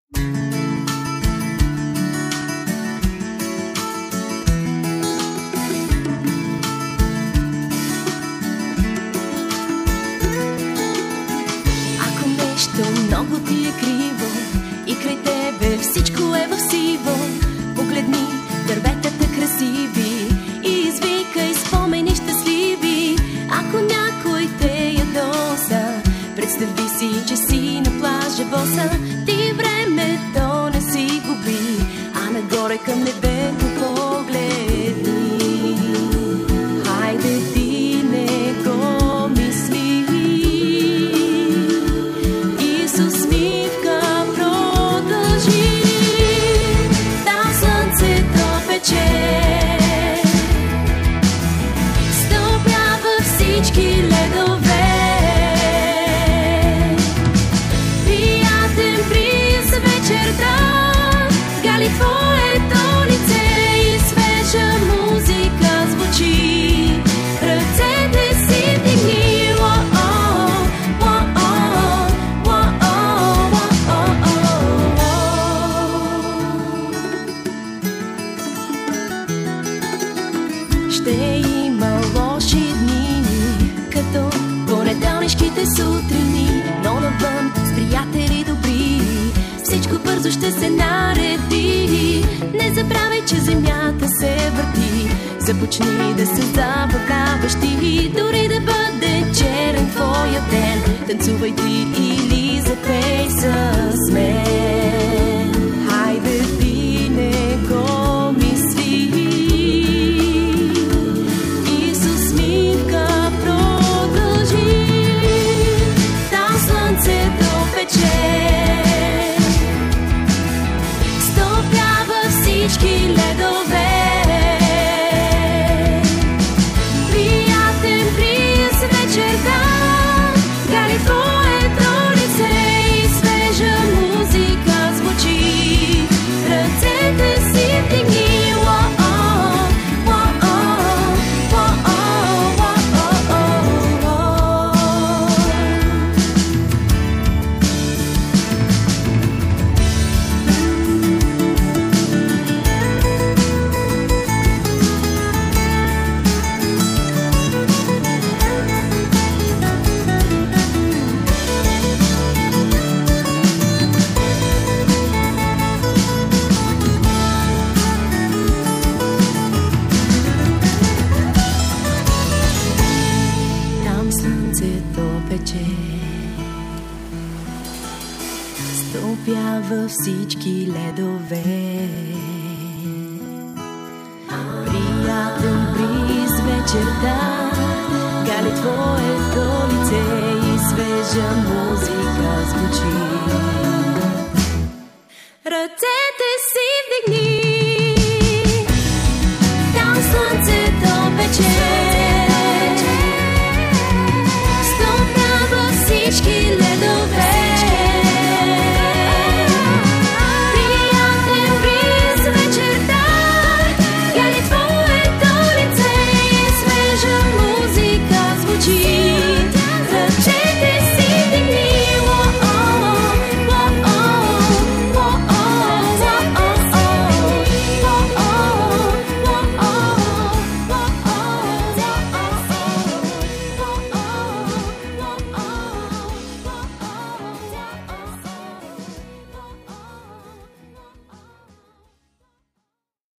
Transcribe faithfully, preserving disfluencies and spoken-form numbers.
Много ти е криво и край тебе всичко е в сиво. Погледни дърветата красиви и извикай спомени щастливи. Ако някой те ядоса, представи си, че си на плажа боса. Ти времето не си губи, а нагоре към небето погледни. Хайде ти не го мисли, ще има лоши дни, като понеделнишките сутрини, но навън с приятели добри всичко бързо ще се нареди. Не забравяй, че земята се върти, започни да се забавляваш ти. Дори да бъде черен твоя ден, танцувай ти или запей с мен. Хайде ти не го мисли, всички ледове. Приятен бриз вечерта, гали твоето лице и свежа музика звучи. Ръцете си вдигни, стопява всички ледове. Приятен бриз вечерта, гали твоето лице и свежа музика звучи. Ръцете си